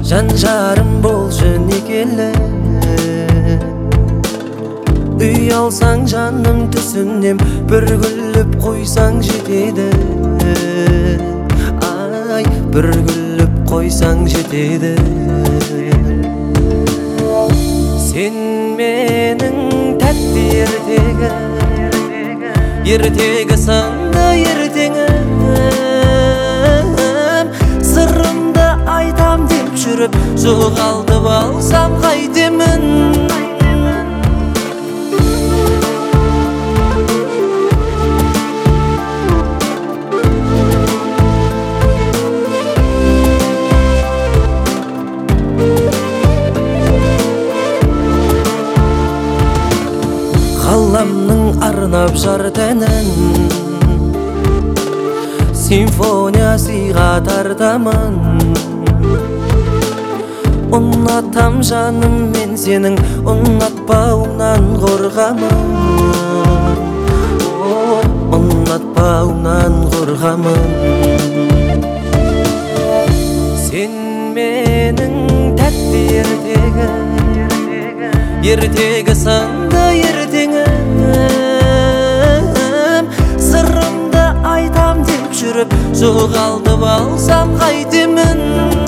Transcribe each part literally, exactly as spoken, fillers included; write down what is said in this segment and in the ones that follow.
Жан жарым болшы некелі, үй алсаң жаным түсінем, бір күліп қойсаң жетеді. Ай, бір күліп қойсаң жетеді. Сен менің тәтті ертегі, ертегі сынды ертеңім. Сырымды айтам деп жүріп, жоғалтып алсам қайтемін. Қаламның арнап жар тәнін, симфония сыйға тартамын. Ұнатам жаным мен сенің, ұнатпауыңнан қорғамын. Ұнатпауыңнан қорғамын. Сен менің тәтті ертегі, ертегі сынды ертеңім. Сырымды айтам деп жүріп, жоғалтып алсам қайтемін.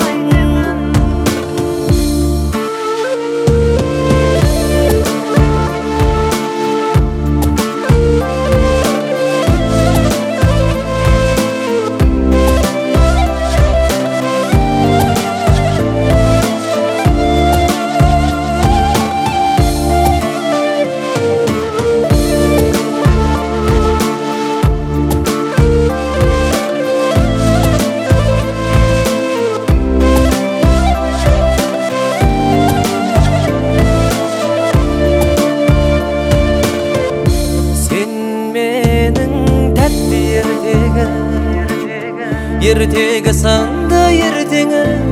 Ертегі сынды ертеңім.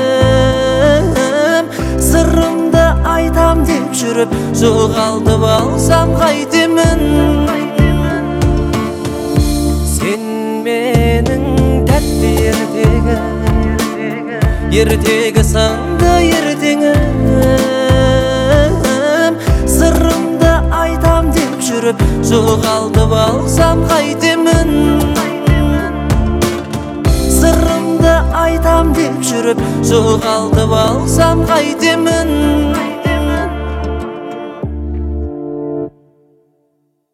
Сырымды айтам деп жүріп, жоғалтып алсам қайтемін. Сен менің тәтті ертегі, ертегі сынды ертеңім. Сырымды айтам деп жүріп, жоғалтып алсам қайтемін. Сырымды айтам деп жүріп, жоғалтып алсам қайтемін.